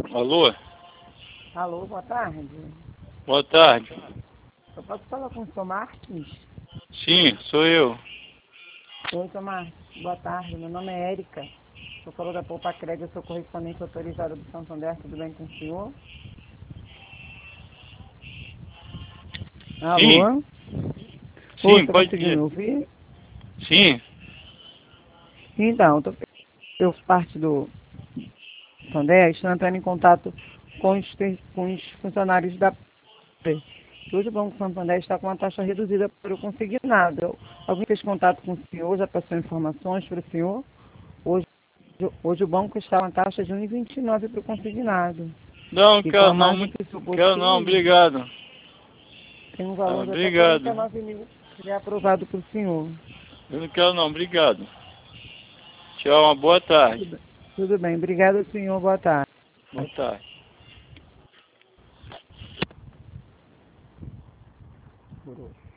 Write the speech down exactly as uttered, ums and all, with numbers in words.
Alô? Alô, boa tarde. Boa tarde. Eu posso falar com o senhor Martins? Sim, sou eu. Oi, senhor Martins. Boa tarde. Meu nome é Érica. Eu falo da Poupa Crédito, eu sou correspondente autorizada do Santander. Tudo bem com o senhor? Sim, Alô? Oi, sim, você pode conseguiu me dizer. ouvir? Sim, Então, eu, tô, eu parte do Santander, estou entrando em contato com os, com os funcionários da P. Hoje o Banco Santander está com uma taxa reduzida para o consignado. Alguém fez contato com o senhor, já passou informações para o senhor? Hoje, hoje o banco está com uma taxa de um vírgula vinte e nove para o consignado. não, E com quero a não, margem muito- que o senhor quero não, possui, obrigado. tem um Tá, valor de até quarenta e obrigado. nove mil que é aprovado para o senhor. Eu não quero não, obrigado. Tchau, uma boa tarde. Tudo bem, tudo bem. Obrigado, senhor. Boa tarde. Boa tarde. Por hoje.